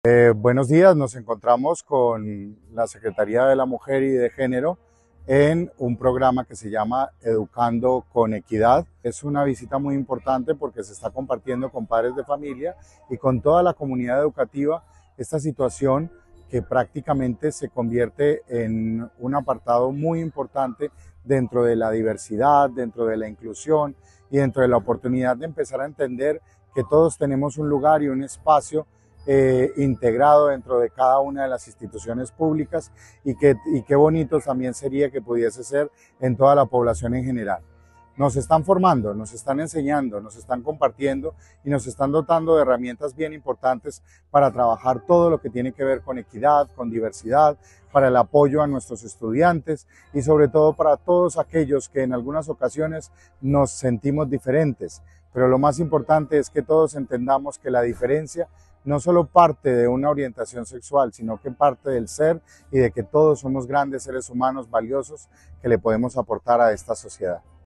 Buenos días, nos encontramos con la Secretaría de la Mujer y de Género en un programa que se llama Educando con Equidad. Es una visita muy importante porque se está compartiendo con padres de familia y con toda la comunidad educativa esta situación que prácticamente se convierte en un apartado muy importante dentro de la diversidad, dentro de la inclusión y dentro de la oportunidad de empezar a entender que todos tenemos un lugar y un espacio integrado dentro de cada una de las instituciones públicas y qué bonito también sería que pudiese ser en toda la población en general. Nos están formando, nos están enseñando, nos están compartiendo y nos están dotando de herramientas bien importantes para trabajar todo lo que tiene que ver con equidad, con diversidad, para el apoyo a nuestros estudiantes y sobre todo para todos aquellos que en algunas ocasiones nos sentimos diferentes. Pero lo más importante es que todos entendamos que la diferencia no solo parte de una orientación sexual, sino que parte del ser y de que todos somos grandes seres humanos valiosos que le podemos aportar a esta sociedad.